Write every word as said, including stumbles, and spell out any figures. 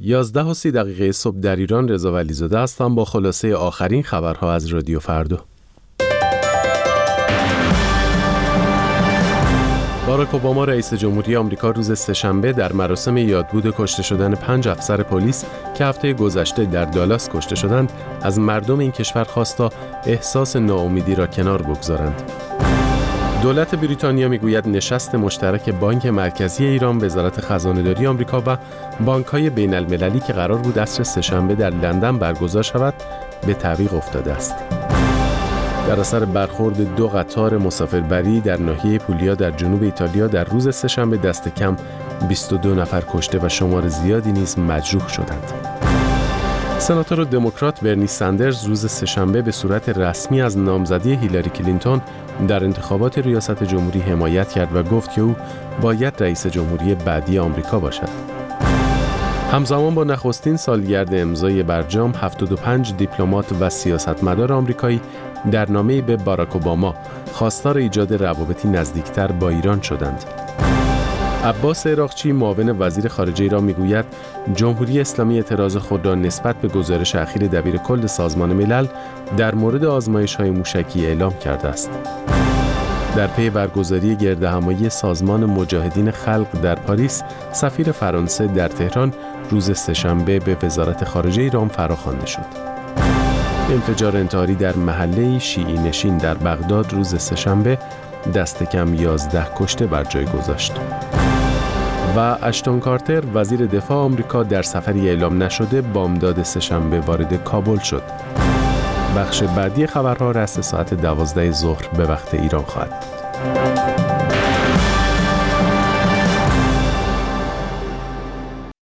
یازده و سی دقیقه صبح در ایران. رضا ولیزاده هستم با خلاصه آخرین خبرها از رادیو فردا. باراک اوباما رئیس جمهوری آمریکا روز سه‌شنبه در مراسم یادبود کشته شدن پنج افسر پلیس که هفته گذشته در دالاس کشته شدند، از مردم این کشور خواست تا احساس ناامیدی را کنار بگذارند. دولت بریتانیا میگوید نشست مشترک بانک مرکزی ایران، وزارت خزانه‌داری آمریکا و بانک‌های بین‌المللی که قرار بود عصر سه‌شنبه در لندن برگزار شود، به تعویق افتاده است. در اثر برخورد دو قطار مسافربری در ناحیه پولیا در جنوب ایتالیا در روز سه‌شنبه دست کم بیست و دو نفر کشته و شمار زیادی نیز مجروح شدند. سناتور دموکرات برنی سندرز روز سه‌شنبه به صورت رسمی از نامزدی هیلاری کلینتون در انتخابات ریاست جمهوری حمایت کرد و گفت که او باید رئیس جمهوری بعدی آمریکا باشد. همزمان با نخستین سالگرد امضای برجام، هفتاد و پنج دیپلمات و سیاستمدار آمریکایی در نامه‌ای به باراک اوباما خواستار ایجاد روابطی نزدیکتر با ایران شدند. عباس عراقچی معاون وزیر خارجه ایران میگوید جمهوری اسلامی اعتراض خود را نسبت به گزارش اخیر دبیرکل سازمان ملل در مورد آزمایش‌های موشکی اعلام کرده است. در پی برگزاری گردهمایی سازمان مجاهدین خلق در پاریس، سفیر فرانسه در تهران روز سه‌شنبه به وزارت خارجه ایران فراخوانده شد. انفجار انتحاری در محله شیعی نشین در بغداد روز سه‌شنبه دست کم یازده کشته بر جای گذاشت. و اشتون کارتر وزیر دفاع آمریکا در سفری اعلام نشده بامداد سه‌شنبه وارد کابل شد. بخش بعدی خبرها رأس ساعت دوازده ظهر به وقت ایران خواهد بود.